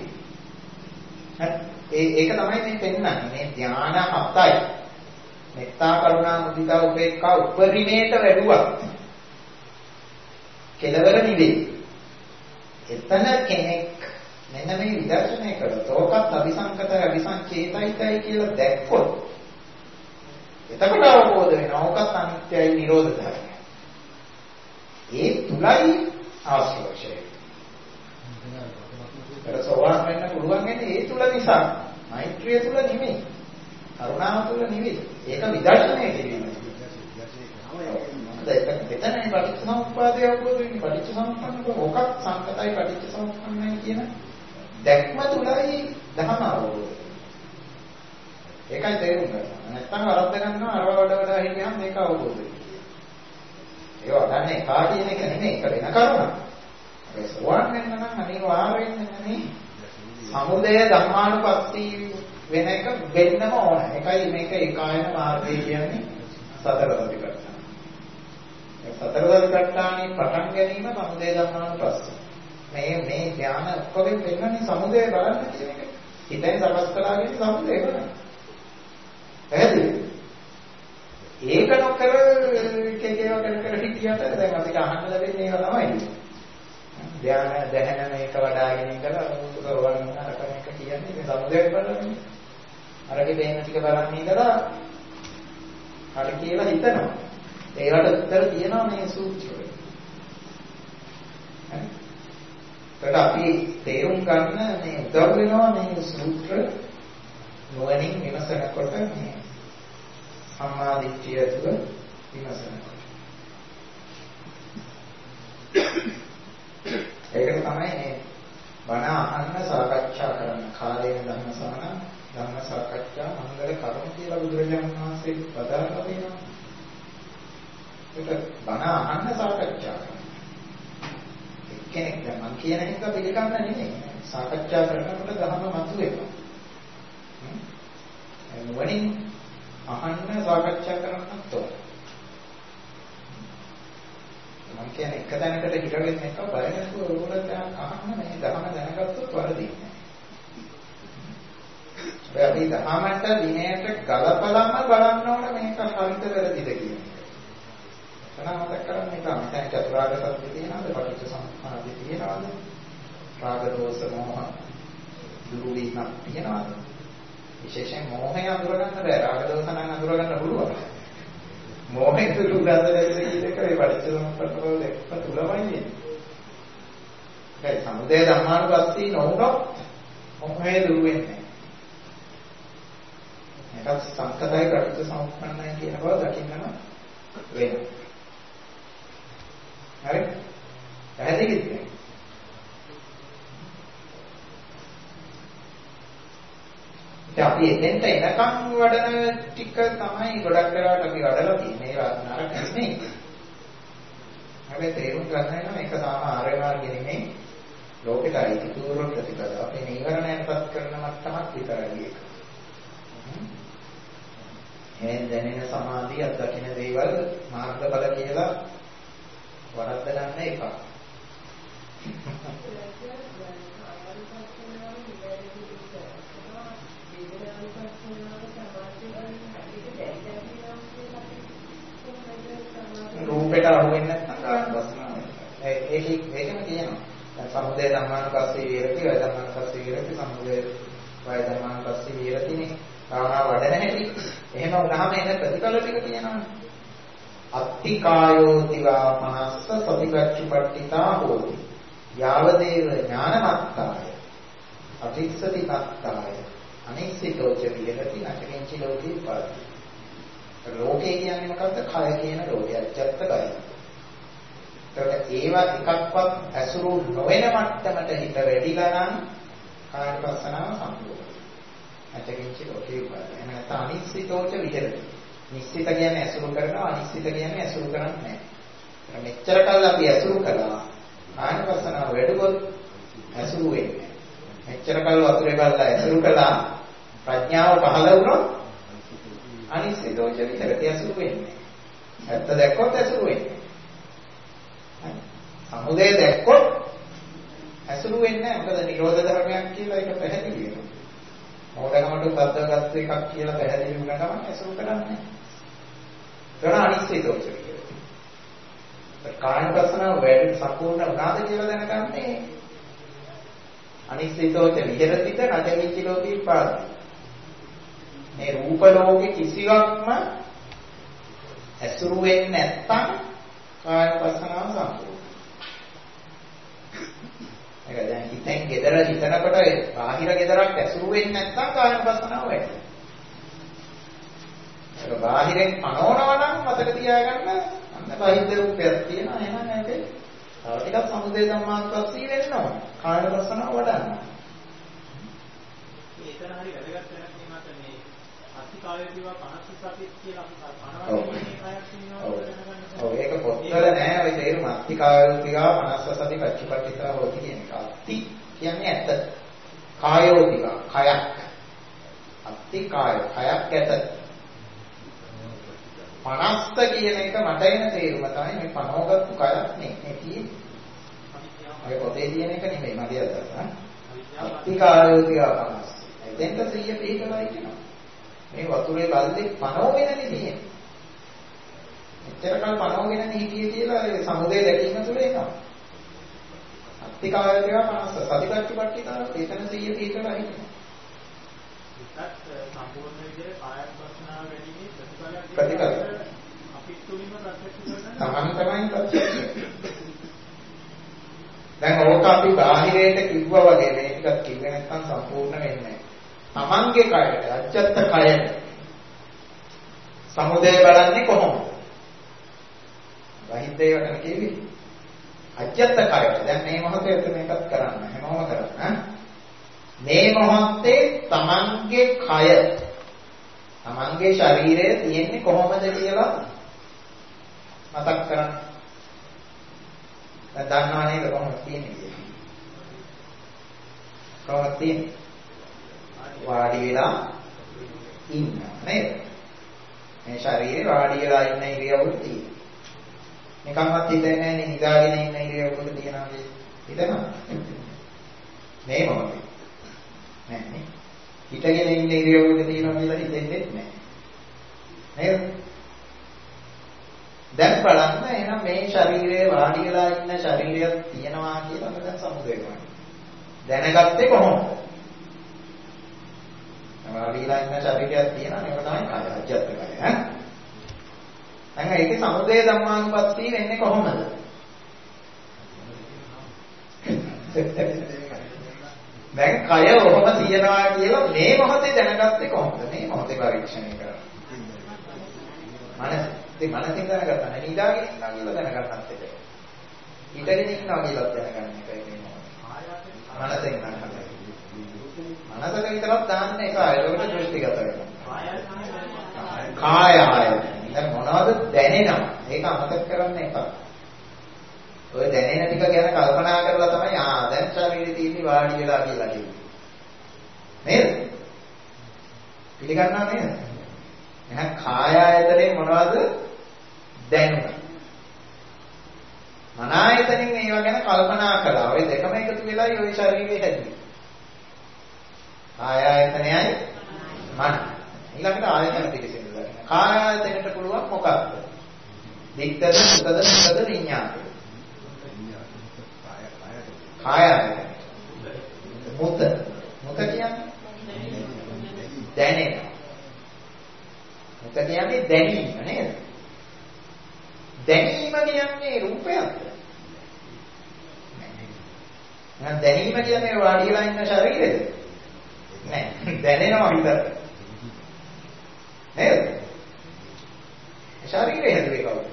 ඒ ඒක තමයි මේ පෙන්නන්නේ. මේ ධානා හතයි. මෙත්තා කරුණා මුදිතා උපේක්ඛා උපරිමේට වැඩුවා. කෙලවර නෙවෙයි. එතන කෙනෙක් මෙන්න මේ විදර්ශනය කළොත් ඕකත් අபிසංකතයි අபிසංචේතයිකයි කියලා දැක්කොත් එතකොට අවබෝධ වෙනවා ඕකත් අනිත්‍යයි නිරෝධ ධර්මයි. ඒ තුලයි ආශ්‍රවශය. ඒක සෝවාන් වෙන්න පුළුවන් වෙන්නේ ඒ තුල නිසා. මෛත්‍රිය තුල නෙමෙයි. කරුණාව තුල නෙමෙයි. ඒක විදර්ශනය කිරීම. ඒක දෙතනයි පටිච්චසමුප්පාදය අවබෝධ වෙන්නේ. පටිච්චසමුප්පන්නක ඕකත් සංකතයි පටිච්චසමුප්පන්නයි කියන දැක්ම තුලයි ධර්ම අවබෝධ වෙන්නේ. ඒකයි තේරුම් ගන්න. නැත්නම් අරද්ද ගන්නවා අරව වඩ වඩා හිටියම මේක අවබෝධ වෙන්නේ. ඒක වදන්නේ කා කියන එක නෙමෙයි ඒක වෙන කරුණක්. ඒ සෝවාන් වෙන්න නම් අනිවාර්යයෙන්ම මේ සමුදය ධම්මානුපස්සී වෙන එක වෙන්නම ඕන. ඒකයි මේක ඒකායන මාර්ගය කියන්නේ සතර සතිපට්ඨාන. ඒ සතර සතිපට්ඨානේ පටන් ගැනීම සමුදය ධම්මානුපස්සී. මේ මේ ඥාන ඔක්කොගෙන් වෙනන්නේ සමුදය බලන්න කියන එක. හිතෙන් සකස් කළාගෙන සමුදය බලන්න. එහෙනම් ඒක නොකර කේකේව කර කර හිටියට දැන් අපිට අහන්න ලැබෙන්නේ ඒවා තමයි. ධ්‍යාන දැහැන මේක වඩාගෙන ඉඳලා උසවන් අරක මේක කියන්නේ මේ සමුදයක් බලන්නේ. අරගේ දෙන්න ටික බලන්න ඉඳලා හරි කියලා හිතනවා. ඒවට උත්තර තියෙනවා මේ සූත්‍රවල. හරි. ඒකට අපි තේරුම් ගන්න මේ උදව් වෙනවා මේ සූත්‍ර නොවනින් විමසනකොට මේ සම්මා දිට්ඨිය තුළ විමසනකොට. ඒකට තමයි මේ බණ අහන්න සාකච්ඡා කරන්න කාලේන ධර්ම සමන ධර්ම සාකච්ඡා මංගල කර්ම කියලා බුදුරජාණන් වහන්සේ වදාළා තියෙනවා. ඒක බණ අහන්න සාකච්ඡා කරන්න. එක්කෙනෙක් දැන් මම කියන එක පිළිගන්න නෙමෙයි. සාකච්ඡා කරනකොට ධර්ම මතුවෙනවා. නුවණින් අහන්න සාකච්ඡා කරන්නත් ඕන. මම කියන්නේ එක දැනකට හිරගෙන එක බය නැතුව ඕගොල්ලෝ අහන්න මේ ධර්ම දැනගත්තොත් වරදින්නේ නැහැ. අපි ධර්මයට විනයට ගලපලම බලන්න ඕන මේක හරිද වැරදිද කියන එක. එතන මතක් කරගන්න එක තමයි චතුරාර්ය සත්‍ය තියෙනවද පටිච්චසමුප්පාදය තියෙනවද රාග දෝෂ මොහ දුරු වීමක් තියෙනවද? විශේෂයෙන් මොහය අඳුරගන්න බෑ. රාග දෝෂ නම් අඳුරගන්න පුළුවන්. මොහේ දුරු ගන්නද කියන එක ඒ පරිච්ඡේදමකට වල දෙක තුලමයි. ඒ සමුදය ධර්මානුපස්සී නොවුනොත් මොහේ දුරු වෙන්නේ නැහැ. ඒකත් සංකතයි පරිච්ඡේදසමුප්පන්නයි කියන බව දකින්නම වෙනවා. හරි? පැහැදිලිද? අපි එතෙන්ට එනකම් වඩන ටික තමයි ගොඩක් වෙලාවට අපි වඩලා තියෙන්නේ. ඒවා නරක නෙමෙයි. හැබැයි තේරුම් ගන්න වෙනවා මේක සාම ආර්ය මාර්ගය නෙමෙයි. ලෝකෙට අයිති පූර්ව ප්‍රතිපදාව. අපි නීවරණයන්පත් කරන මට්ටමක් විතරයි ඒක. මේ දැනෙන සමාධිය අත්දකින්න දේවල් මාර්ගඵල කියලා වරද්ද ගන්න එපා. රූපයට අහු වෙන්නේ නැත්නම් කායන වස්නාව. ඒ ඒක ඒකම කියනවා. දැන් සමුදය ධම්මානුපස්සී විරති, වය ධම්මානුපස්සී විරති, සමුදය වය ධම්මානුපස්සී විරතිනේ. භාවනා වඩන හැටි. එහෙම වුණාම එන ප්‍රතිඵල ටික කියනවා. අත්තිකායෝ දිවා මනස්ස සතිගච්ඡුපට්ඨිතා හෝති. යාවදේව ඥානමත්තාය. අතිස්සති තත්තාය. අනිශ්චිතෝච විහෙරති නචකින්චි ලෝකේ පාති. ලෝකේ කියන්නේ මොකද්ද? කය කියන ලෝකය. අජත්ත කය. ඒකට ඒවා එකක්වත් ඇසුරු නොවන මට්ටමට හිත වැඩිලා නම් කායපස්සනාව සම්පූර්ණයි. අචකින්චි ලෝකේ පාති. එහෙනම් අනිශ්චිතෝච විහෙරති. නිශ්චිත කියන්නේ ඇසුරු කරනවා, අනිශ්චිත කියන්නේ ඇසුරු කරන්නේ නැහැ. මෙච්චර කල් අපි ඇසුරු කළා. කායපස්සනාව වැඩුවොත් ඇසුරු වෙන්නේ. මෙච්චර කල් වතුරේ බලලා ඇසුරු කළා. ප්‍රඥාව පහළ වුණොත් අනිශ්චිතෝච විහෙරති ඇසුරු වෙන්නේ. ඇත්ත දැක්කොත් ඇසුරු වෙන්නේ. සමුදය දැක්කොත් ඇසුරු වෙන්නේ නැහැ. මොකද නිරෝධ ධර්මයක් කියලා ඒක පැහැදිලි වෙනවා. මොඩකමට බද්ධගත් එකක් කියලා පැහැදිලි වුණාම ඇසුරු කරන්නේ නැහැ. ඒක අනිශ්චිතෝච විහෙරති. කායපස්සනාව වැඩි සම්පූර්ණ වුණාද කියලා දැනගන්නේ අනිශ්චිතෝච විහෙරතිද නැදෙච්ච ලෝකේ පාදයි. මේ රූප ලෝකේ කිසිවක්ම ඇසුරු වෙන්නේ නැත්නම් කායපස්සනාව සම්පූර්ණයි. ඒක දැන් හිතෙන් gedara හිතනකොට බාහිර gedarak ඇසුරු වෙන්නේ නැත්නම් කායපස්සනාව වැඩි. ඒක බාහිරෙන් පනවනවා නම් මතක තියාගන්න අන්න බාහිර රූපයක් තියෙනවා. එහෙනම් ඒකේ තව ටිකක් සමුදය ධම්මානුපස්සී වෙන්න ඕන. කායපස්සනාව වඩන්න. ඒතර හරි වැදගත් වෙනක් නෙමෙයි මේ අතිකාය කිව්වා පනස් සති කියලා අපි පනවන්නේ කයක් ඉන්නවා දැනගන්න. ඔව් ඒක පොත්වල නෑ ඔය තේරුම අතිකාය කිව්වා පනස් සති පච්චපට්ඨිතා හොති කියන එක. අති කියන්නේ ඇත්ත. කායෝ කිව්වා කයක්. අතිකාය කයක් ඇත. පනස්ත කියන එක මට එන තේරුම තමයි මේ පනවගත්තු කයක් නේ මේ කියන්නේ. ඔය පොතේ තියෙන එක නෙමෙයි මගේ අදහස. අතිකායෝ කිව්වා පනස්. එතෙන්ට සිහිය පිටවයි කියනවා. මේ වතුරේ බල්ලේ පනවගෙන නෙමෙයි. එච්චරකල් පනවගෙන හිටියේ කියලා ඒ සමුදේ දැකීම තුළ එනවා. අත්තිකාය කියලා පනස්ස සතිපට්ඨිපට්ඨිතා ඒතන සිහිය පිටවලා හිටිනවා. ඒකත් සම්පූර්ණ විදිහට කායපස්සනාව වැඩිමේ ප්‍රතිඵලයක් ප්‍රතිඵල අපි තුලින්ම ප්‍රත්‍යක්ෂ කරගන්න තමන් තමයි ප්‍රත්‍යක්ෂ. දැන් ඕක අපි බාහිරයට කිව්වා වගේ මේ ටිකක් කිව්වේ නැත්නම් සම්පූර්ණ වෙන්නේ නැහැ. තමන්ගේ කයට අජත්ත කයට සමුදය බලන්නේ කොහොමද? බහිද්දේවට කිව්වේ අජත්ත කයට. දැන් මේ මොහොතේ මේකත් කරන්න හැමෝම කරන්න. මේ මොහොතේ තමන්ගේ කය තමන්ගේ ශරීරය තියෙන්නේ කොහොමද කියලා මතක් කරන්න. දැන් දන්නවා නේද කොහොමද තියෙන්නේ කියලා? කොහොමද තියෙන්නේ? වාඩි වෙලා ඉන්න නේද? මේ ශරීරේ වාඩි වෙලා ඉන්න ඉරියව්වක තියෙනවා. නිකම්වත් හිතන්නේ නැහැ නේ නිදාගෙන ඉන්න ඉරියව්වක තියනවා කියලා. හිතනවා. මේ මොකද? නෑ නේ. හිතගෙන ඉන්න ඉරියව්වක තියනවා කියලා හිතෙන්නේ නැහැ. නේද? දැන් බලන්න එහෙනම් මේ ශරීරයේ වාඩි වෙලා ඉන්න ශරීරයක් තියෙනවා කියලා මම දැන් සමුදේ කරනවා. දැනගත්තේ කොහොමද? වාඩිලා ඉන්න ශරීරයක් තියෙනවා මේක තමයි කාය අජත්ත කය ඈ. දැන් ඒකේ සමුදය ධම්මානුපස්සී වෙන්නේ කොහොමද? දැන් කය ඔහොම තියනවා කියලා මේ මොහොතේ දැනගත්තේ කොහොමද? මේ මොහොතේ පරීක්ෂණය කරා. මනස ඒ මනසින් දැනගත්තා නේ නිදාගෙන ඉන්නවා කියලා දැනගන්නත් එක. හිතගෙන ඉන්නවා කියලා දැනගන්න එකයි මේ මොහොත. මනසෙන් ගන්නවා. මනසක විතරක් දාන්න එක ආයතනයකට දෘෂ්ටිගත වෙනවා. කාය ආයතන. දැන් මොනවද දැනෙනවා? ඒක අමතක කරන්න එපා. ඔය දැනෙන ටික ගැන කල්පනා කරලා තමයි ආ දැන් ශරීරේ තියෙන්නේ වාඩි වෙලා කියලා කියන්නේ. නේද? පිළිගන්නවා නේද? එහෙනම් කාය ආයතනේ මොනවද? දැනුම. මන ආයතනෙන් ඒව ගැන කල්පනා කළා. ඔය දෙකම එකතු වෙලායි ඔය ශරීරය හැදුවේ. කාය ආයතනයයි මන. ඊළඟට ආයතන පිළිසෙන්න ගන්න. කාය ආයතනෙට පුළුවන් මොකක්ද? දික්කද, සුතද, මුතද, විඤ්ඤාණය. කාය ආයතන. මුත. මුත කියන්නේ දැනෙන. මුත කියන්නේ දැනීම නේද? දැනීම කියන්නේ රූපයක්ද? නෑ. දැනීම කියන්නේ වාඩිලා ඉන්න ශරීරයද? නෑ. දැනෙනවා විතරයි. නේද? ශරීරය හැදුවේ කවුද?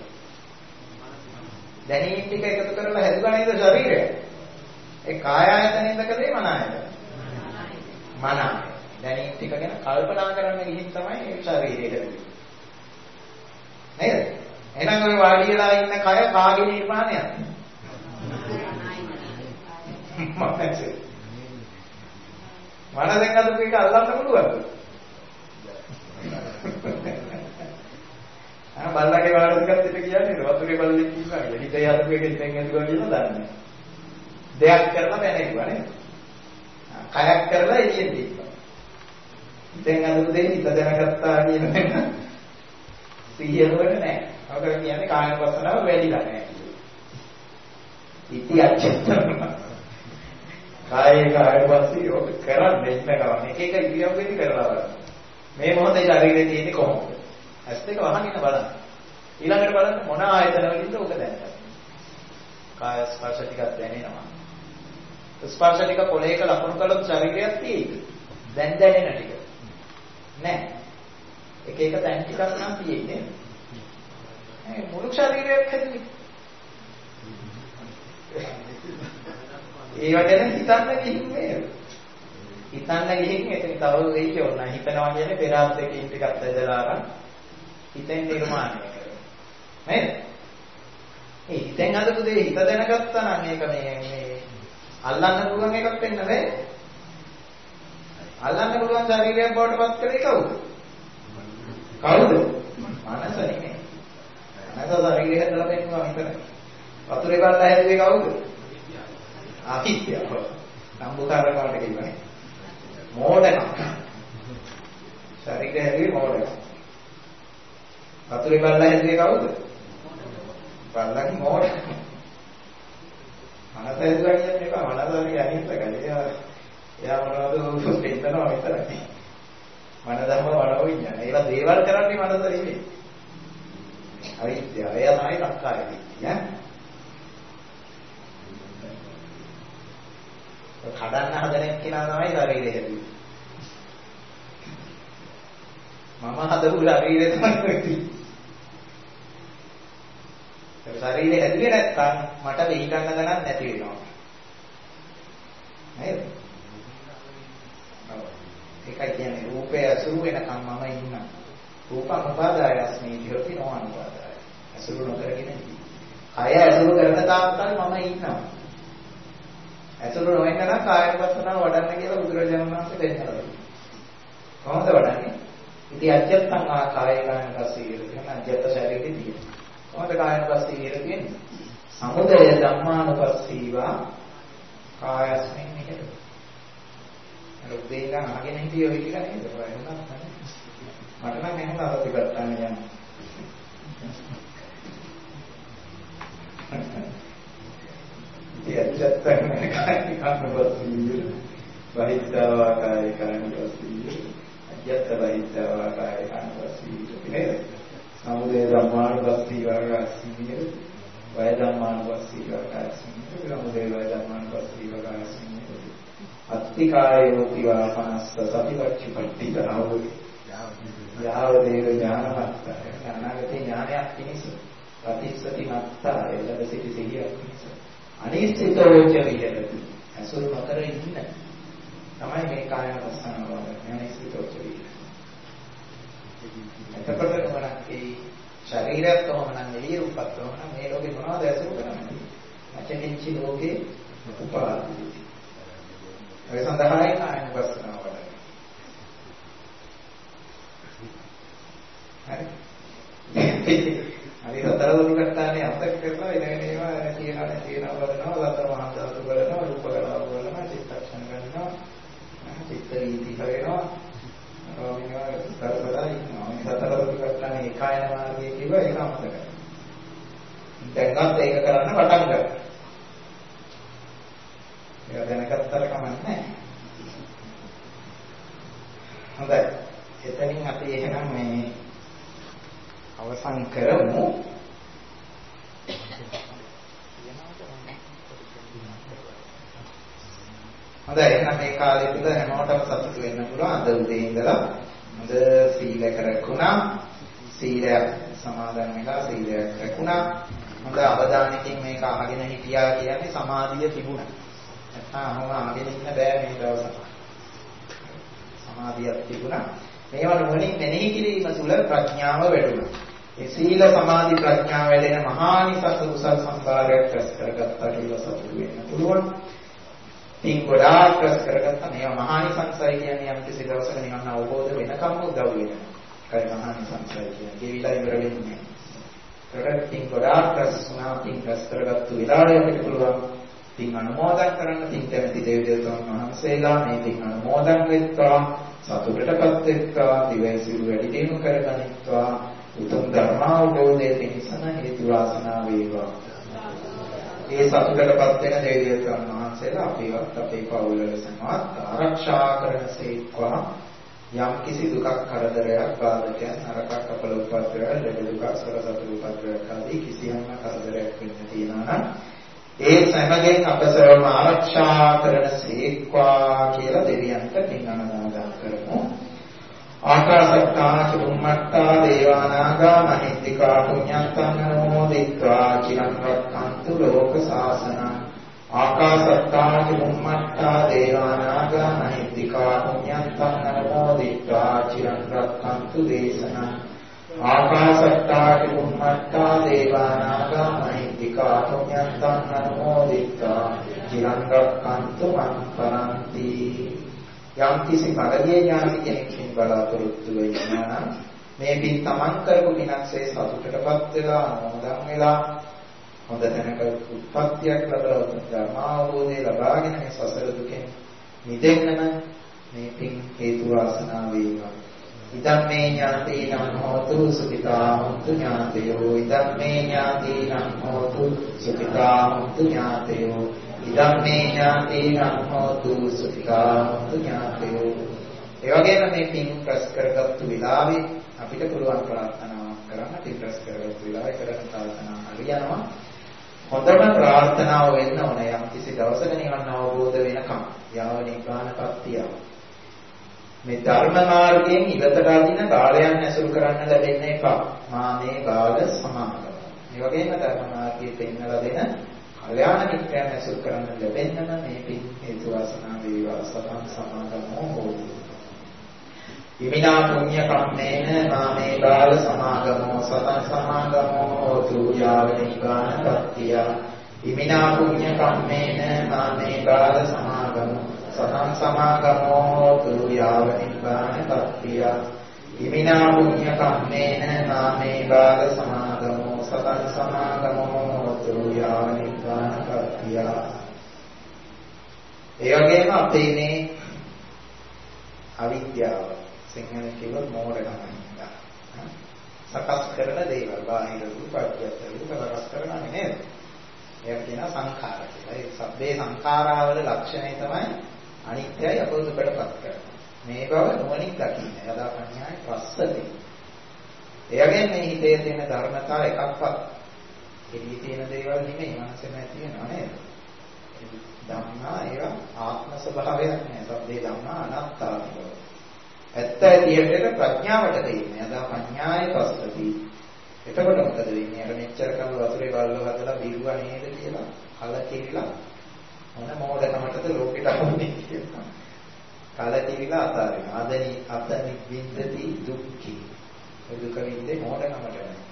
දැනීම් ටික එකතු කරලා හැදුවා නේද ශරීරය? ඒ කාය ආයතනෙන්ද කලේ මන ආයතන. මන. දැනීම් ටික ගැන කල්පනා කරන්න ගිහින් තමයි මේ ශරීරය හැදුවේ. නේද? එහෙනම් ඔය වාඩිලා ඉන්න කය කාගේ නිර්මාණයක්ද? මනසේ. මනසෙන් අදපු එක අල්ලන්න පුළුවන්ද? ආ බල්ලගේ වාඩිකත් පිට කියන්නේ වතුරේ බල්ලෙක් ඉන්නවා කියලා. හිතේ අදපු එක හිතෙන් ඇදුවා කියලා දන්නේ. දෙයක් කරලා බැනෙන්නවා නේද? කයක් කරලා එළියෙන් දීපා. හිතෙන් අදපු දෙය හිත දැනගත්තා කියන එක සිහියවල නැහැ. ඔක කියන්නේ කායන වසනාව වැඩිලා නැහැ කියන්නේ. ඉති අච්චත්තම. කායේ කායන වස්ති ඔක කරන්නේ ඉන්න එක එක ඉරියව්වෙදි කරලා බලන්න. මේ මොහොතේ ශරීරයේ තියෙන්නේ කොහොමද? ඇස් දෙක වහගෙන බලන්න. ඊළඟට බලන්න මොන ආයතන වලින්ද ඔක දැනගන්න. කාය ස්පර්ශ ටිකක් දැනෙනවා. ස්පර්ශ ටික කොලේක ලකුණු කළොත් ශරීරයක් තියෙයිද? දැන් දැනෙන ටික. නැහැ. එක එක තැන් ටිකක් නම් තියෙන්නේ. ඒ මුළු ශරීරයක් හැදුවේ. ඒව ගැන හිතන්න ගිහින් මේ. හිතන්න ගිහින් එතන තව වෙයි ඕන. හිතනවා කියන්නේ පෙර ආත්මයකින් ටිකක් ඇදලා ගන්න. හිතෙන් නිර්මාණය කරනවා. නේද? ඒ හිතෙන් හදපු දේ හිත දැනගත්තා නම් ඒක මේ මේ අල්ලන්න පුළුවන් එකක් වෙන්න බෑ. අල්ලන්න පුළුවන් ශරීරයක් බවට පත් කරේ කවුද? කවුද? මනස නෙමෙයි. මනස ශරීරය හදලා පෙන්නවා විතරයි. වතුරේ බලලා හැදුවේ කවුද? අවිද්‍යාව. සම්බුතාරකාට කියවනේ. මෝඩකම්. ශරීරය හැදුවේ මෝඩකම්. වතුරේ බලලා හැදුවේ කවුද? බලලා මෝඩකම්. මනස හැදුවා කියන්නේ එපා. මනස හරි අනිත්‍යයි. එයා එයා මොනවද දෙන්නනවා විතරයි. මන ධර්ම වඩව විඥාන. ඒවා දේවල් කරන්නේ මනස නෙමෙයි. අවිද්‍යාව. එයා තමයි සක්කාය දිට්ඨිය. කඩන්න හදන එක්කෙනා තමයි ශරීරය හැදුවේ. මම හදපු ශරීරය තමයි වෙන්නේ. ඒ ශරීරය හැදුවේ නැත්නම් මට වෙයි ගන්න ගණන් නැති වෙනවා. නේද? ඒකයි කියන්නේ රූපය අසුරු වෙනකම් මම ඉන්නවා. රූපං උපාදාය අස්මී විහෙරති නොඅන උපාදාය. අසුරු නොකරගෙන ඉන්නේ. කය අසුරු කරන තාක්කල් මම ඉන්නවා. අසුරු නොවෙන්න නම් කායන වස්තනාව වඩන්න කියලා බුදුරජාණන් වහන්සේ දෙන්නවා. කොහොමද වඩන්නේ? ඉතින් අජත්තං ආ කාය කායන පස්සේ කියන අජත්ත ශරීරෙදී තියෙනවා. කොහොමද කායන පස්සේ කියලා කියන්නේ? සමුදය ධම්මානුපස්සීවා කායස්මින් විහෙරති. රුද්දේ ගන්න අහගෙන හිටියේ ඔය ටික නේද? ඔය වුණා තමයි. මට නම් එහෙම අවතිපත්තාන යන. ඉතින් ඇත්තටම කායිකවස්තුය වහිතාවා කායිකවස්තුය අජත්ත වහිතාවා කායිකවස්තුය නේද? සමුදය ධම්මානුපස්සී වර්ගස්සිය වය ධම්මානුපස්සී වර්ගස්සිය සමුදය වය ධම්මානුපස්සී වර්ගස්සිය අත්තිකායෝති වාපනස්ස සතිපට්ඨිපට්ඨි කරවෝති යාව දේව ඥානමත්ත අනාගතේ ඥානයක් පිණිස ප්‍රතිස්සති මත්තා එළඹ සිටි සිහියක් පිණිස අනිශ්චිතෝච විහෙරති අසුරු නොකර ඉන්න තමයි මේ කායන වස්සනාව වගේ අනිශ්චිතෝච විහෙරති එතකොට තමයි ශරීරයත් කොහොමනම් එළිය උපත් කොහොමනම් මේ ලෝකේ මොනවද අසුරු කරන්නේ අචකින්චි ලෝකේ උපාදී ඒ සඳහායි කායන වස්සනාව වඩන්නේ දැනගත් ඒක කරන්න පටන් ගන්නවා. ඒක දැනගත්තට කමක් නැහැ. හොඳයි. එතනින් අපි එහෙනම් මේ අවසන් කරමු. හොඳයි එහෙනම් මේ කාලය තුල හැමෝටම සතුටු වෙන්න පුළුවන්. අද උදේ ඉඳලා හොඳ සීල කරකුණා. සීලය සමාදන් වෙලා සීලයක් රැකුණා. හොඳ අවධානයකින් මේක අහගෙන හිටියා කියන්නේ සමාධිය තිබුණා. නැත්නම් අහම අහගෙන ඉන්න බෑ මේ දවස්වල. සමාධියක් තිබුණා. මේවා නුවණින් මෙනෙහි කිරීම තුළ ප්‍රඥාව වැඩුණා. ඒ සීල සමාධි ප්‍රඥාව වැඩෙන මහානිසංස කුසල් සම්භාරයක් රැස් කරගත්තා කියලා සතුටු වෙන්න පුළුවන්. තින් ගොඩාක් රැස් කරගත්තා. මේවා මහානිසංසයි කියන්නේ යම් කිසි දවසක නිවන් අවබෝධ වෙනකම්ම උදව් වෙනවා. කයි මහානිසංසයි කියන්නේ ගෙවිලා ඉවර වෙන්නේ නැහැ. තින් ගොඩාක් රැස් වුණා. තින් රැස් කරගත්තු වෙලාවෙ අපිට පුළුවන් තින් අනුමෝදන් කරන්න. තින් කැමති දෙවි දේවතාවුන් වහන්සේලා මේ තින් අනුමෝදන් වෙත්වා. සතුටටපත් වෙත්වා. දිවයිසිරු වැඩි දියුණු කරගනිත්වා. උතුම් ධර්මාවබෝධයේ පිණිසම හේතු වාසනා වේවා. ඒ සතුටටපත් වෙන දෙවි දේවතාවුන් වහන්සේලා අපේවත් අපේ පවුල සමාත් ආරක්ෂා කරනසේක්වා. යම් කිසි දුකක් කරදරයක් බාධකයක් නරකක් අපල උපද්‍රවයක් ලෙඩ දුකක් සරසතු උපද්‍රවයක් ආදී කිසියම් කරදරයක් වෙන්න තියනවා නම් ඒ සෑමගෙන් අප සර්වම ආරක්ෂා කරනසේක්වා කියලා දෙවියන්ට පින් අනුමෝදන් කරමු. ආකාශත්තා චුම්මත්තා දේවානාගා මහින්దికා පුඤ්ඤන්තං අනුමෝදිත්වා චිරං රක්ඛන්තු ලෝක සාසනං. ආකාශත්තා චුම්මත්තා දේවානාගා මහින්దికා පුඤ්ඤන්තං අනුමෝදිත්වා චිරං රක්ඛන්තු දේශනං. ආකාශත්තා චුම්මත්තා දේවානාගා මහින්దికා පුඤ්ඤන්තං අනුමෝදිත්වා චිරං රක්ඛන්තු මං පරන්ති. යම් කිසි මරණීය ඥාති කෙනෙක්ගෙන් බලාපොරොත්තු වෙනවා නම් මේ පින් තමන් කරපු පිනක්සේ සතුටටපත් වෙලා අනුමෝදන් වෙලා හොඳ තැනක උත්පත්තියක් ලැබලා ධර්මාවබෝධය ලබාගෙන මේ සසර දුකෙන් මිදෙන්නම මේ පින් හේතු වාසනා වේවා. ඉදම් මේ ඥාතීනම් හෝතු සුඛිතා මුක්ඛ ඥාතයෝ. ඉදම් මේ ඥාතීනම් හෝතු සුඛිතා මුක්ඛ ඥාතයෝ. ඉදම් මේ ඥාතීනම් හෝතු සුඛිතා මුක්ඛ ඥාතයෝ. ඒ වගේම මේ පින් ප්‍රස් කරගත්තු වෙලාවේ අපිට පුළුවන් ප්‍රාර්ථනාවක් කරන්න. පින් ප්‍රස් කරගත්තු වෙලාවේ කරන ප්‍රාර්ථනා හරියනවා. හොඳම ප්‍රාර්ථනාව වෙන්න ඕන යම් කිසි දවසක නිවන් අවබෝධ වෙනකම් යාව නිබ්බානපත්තිය. මේ ධර්ම මාර්ගයෙන් ඉවතට අදින කාලයන් ඇසුරු කරන්න ලැබෙන්න එපා. මා මේ බාල සමාගම. මේ වගේම ධර්ම මාර්ගයේ පෙන්වලා දෙන කල්යාණ මිත්‍රයන් ඇසුරු කරන්න ලැබෙන්නම මේ පින් හේතු වාසනා වේවා. සතං සමාගමෝ හෝතු. ඉමිනා පුඤ්ඤ කම්මේන මාමේ බාල සමාගමෝ සතං සමාගමෝ හෝතු යාව නිබ්බානපත්තිය. ඉමිනා පුඤ්ඤ කම්මේන මාමේ බාල සමාගමෝ සතං සමාගමෝ හෝතු යාව නිබ්බානපත්තිය. ඉමිනා පුඤ්ඤ කම්මේන මාමේ බාල සමාගමෝ සතං සමාගමෝ හෝතු යාව නිබ්බානපත්තිය. ඒ වගේම අපේ මේ අවිද්‍යාව සිංහල කියවල මෝඩකම හින්දා සකස් කරන දේවල් බාහිර රූප අධ්‍යාත්ම රූප සකස් කරනනේ නේද? ඒක කියන සංඛාර කියලා. ඒ සබ්බේ සංඛාරාවල ලක්ෂණය තමයි අනිත්‍යයි අපෝසුකටපත් කරන. මේ බව නුවණින් දකින්න. යදා පඤ්ඤාය පස්සති. එයගෙන් මේ හිතේ තියෙන ධර්මතාව එකක්වත් එළියේ තියෙන දේවල් නෙමෙයි මනසෙම තියෙනවා නේද? ධම්මා ඒවා ආත්ම ස්වභාවයක් නෑ. සබ්බේ ධම්මා අනාත්තාති. ඇත්ත ඇතියට ප්‍රඥාවට දෙන්නේ. යදා පඤ්ඤාය පස්සති. එතකොට මොකද වෙන්නේ? අර මෙච්චර කල් වතුරේ බල්ලව හදලා බීරුවා නේද කියලා කලකිරිලා මොන මෝඩකමටද ලෝකෙට ආවන්නේ කියලා. කලකිරිලා අතාරින. අදනි අතනි වින්දති දුක්ඛි. දුක වින්දේ මෝඩකමට නෙවෙයි.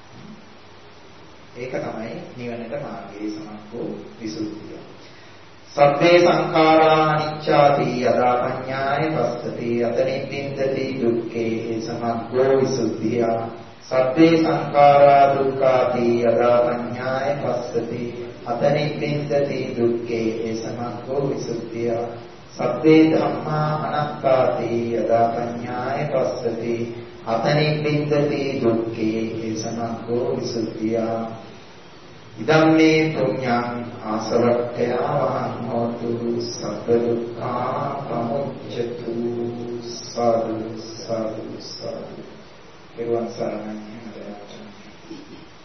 ඒක තමයි නිවනට මාර්ගයේ සමග්ගෝ විසුද්ධිය. සබ්බේ සංඛාරා අනිච්චාති යදා පඤ්ඤාය පස්සති අතනි වින්දති දුක්ඛේ සමග්ගෝ විසුද්ධිය. සබ්බේ සංඛාරා දුක්ඛාති යදා පඤ්ඤාය පස්සති අතනි වින්දති දුක්ඛේ සමග්ගෝ විසුද්ධිය. සබ්බේ ධම්මා අනාත්තාති යදා පඤ්ඤාය පස්සති අතනි වින්දති දුක්ඛේ සමග්ගෝ විසුද්ධිය. ඉදම්මේ පුඤ්ඤං ආසවට්ඨයාවහං හෝතු සබ්බ දුක්ඛා ප්‍රමුච්ඡතු සාදු සාදු සාදු. ඒවන් සරණයි.